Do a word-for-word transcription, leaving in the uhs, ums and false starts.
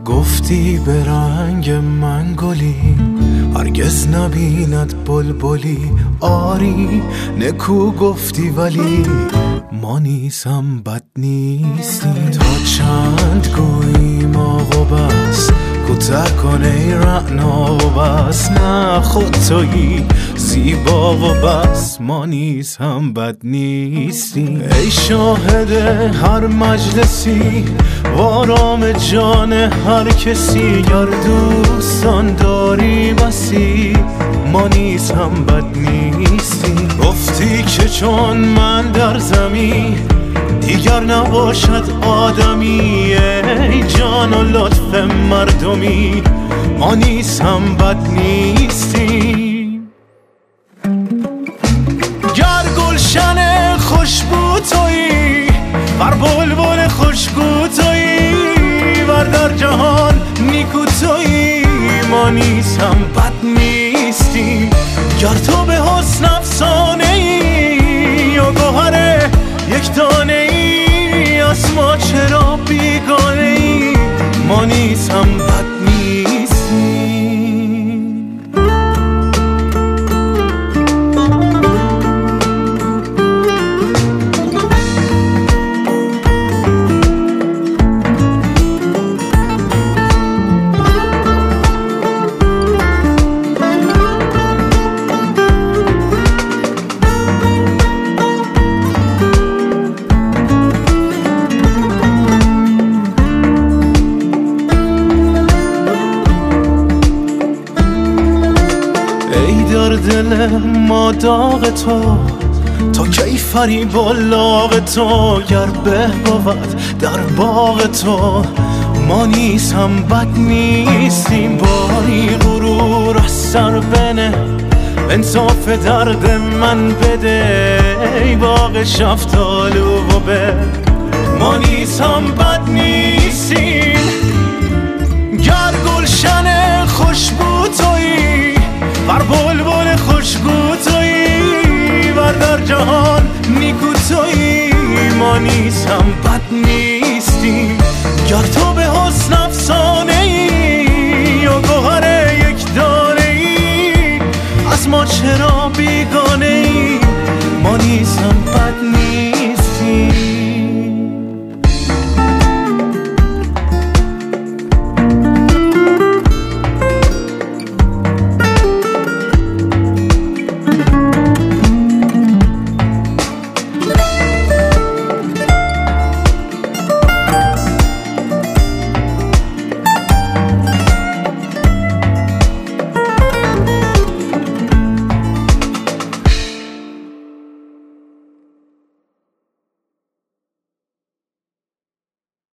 گفتی به رنگ من گلی هرگز نبیند بلبلی. آری نکو گفتی ولی ما نیز هم بد نیستیم. تا چند گوییم آقا بس کوته کنه ای رعنا و بس. نه خود تویی زیبا و بس ما نیز هم بد نیستیم. ای شاهد هر مجلسی و آرام جان هر کسی. گر دوستان داری بسی ما نیز هم بد نیستیم. گفتی که چون من در زمین دیگر نباشد آدمی. ای جان و لطف مردمی ما نیز هم بد نیستیم. گر گلشن خوشبو تویی ور بلبل خوشگو تویی ور در جهان نیکو تویی ما نیز هم بد نیستیم. گر تو به حسن افسانه ای و گوهر یک دانه ای از ما چرا بیگانه ای ما نیز هم بد نیستیم. دل ما داغ تو تا کی فریب و لاغ تو. گر به بود در باغ تو ما نیز هم بد نیستیم. باری غرور از سر بنه انصاف درد من بده. ای باغ شفتالو و به ما نیز هم بد نیستیم. گر گلشن خوشبو تویی ور بلبل خوشگو تویی ور در جهان نیکو تویی ما نیز هم بد نیستیم. گر تو به حسن افسانه ای و گوهر یک دانه ای از ما چرا بیگانه ای ما نیز هم بد نیستیم.